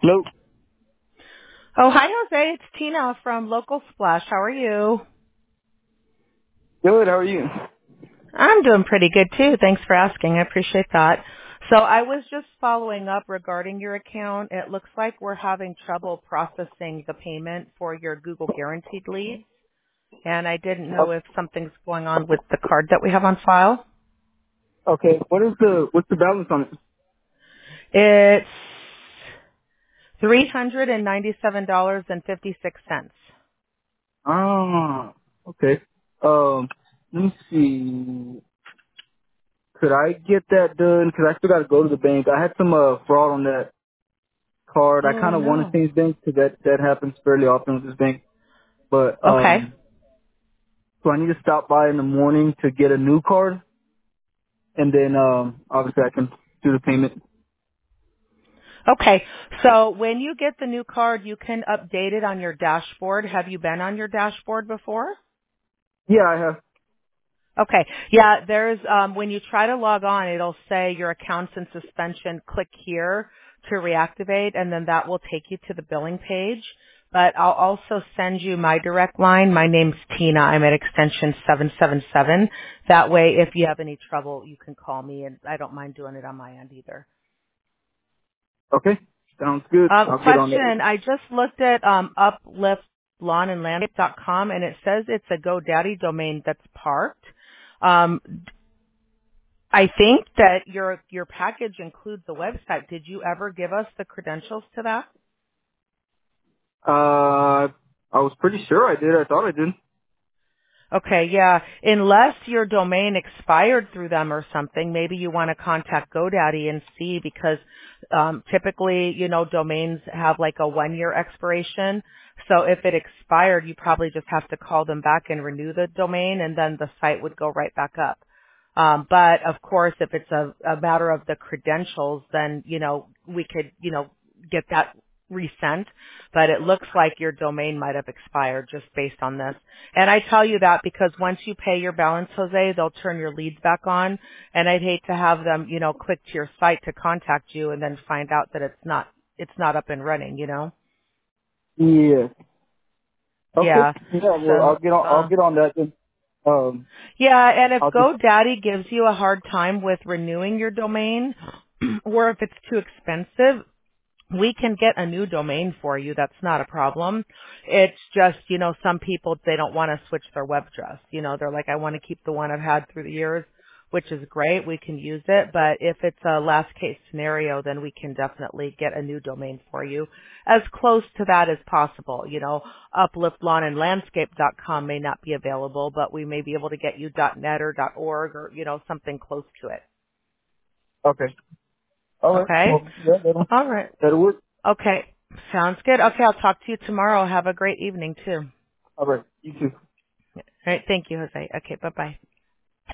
Nope. Oh, hi, Jose. It's Tina from Local Splash. How are you? Good. How are you? I'm doing pretty good, too. Thanks for asking. I appreciate that. So I was just following up regarding your account. It looks like we're having trouble processing the payment for your Google Guaranteed leads, and I didn't know if something's going on with the card that we have on file. Okay. What's the balance on it? It's $397.56. Ah. Okay. Let me see. Could I get that done? Because I still got to go to the bank. I had some fraud on that card. I Oh, kind of want to no. change banks because that happens fairly often with this bank. But Okay. so I need to stop by in the morning to get a new card, and then obviously I can do the payment. Okay. So when you get the new card, you can update it on your dashboard. Have you been on your dashboard before? Yeah, I have. Okay. Yeah, there's when you try to log on, it'll say your account's in suspension. Click here to reactivate, and then that will take you to the billing page. But I'll also send you my direct line. My name's Tina. I'm at extension 777. That way, if you have any trouble, you can call me, and I don't mind doing it on my end either. Okay. Sounds good. I'll get on that. Question, I just looked at upliftlawnandlandscape.com and it says it's a GoDaddy domain that's parked. Um, I think that your package includes the website. Did you ever give us the credentials to that? I was pretty sure I did. I thought I did. Okay, yeah. Unless your domain expired through them or something, maybe you want to contact GoDaddy and see because typically, domains have like a 1-year expiration. So if it expired, you probably just have to call them back and renew the domain and then the site would go right back up. But of course, if it's a matter of the credentials, then, we could, get that resent, but it looks like your domain might have expired just based on this. And I tell you that because once you pay your balance, Jose, they'll turn your leads back on. And I'd hate to have them, click to your site to contact you and then find out that it's not up and running. Yeah. Okay. Yeah. Yeah. Well, So, I'll get on that then. yeah, and if I'll just. GoDaddy gives you a hard time with renewing your domain, or if it's too expensive, we can get a new domain for you. That's not a problem. It's just, some people, they don't want to switch their web address. They're like, I want to keep the one I've had through the years, which is great. We can use it. But if it's a last case scenario, then we can definitely get a new domain for you as close to that as possible. Upliftlawnandlandscape.com may not be available, but we may be able to get you .net or .org or, something close to it. Okay. All right. Okay? Well, yeah, All right. that'll work. Okay. Sounds good. Okay, I'll talk to you tomorrow. Have a great evening too. All right. You too. All right. Thank you, Jose. Okay, bye-bye.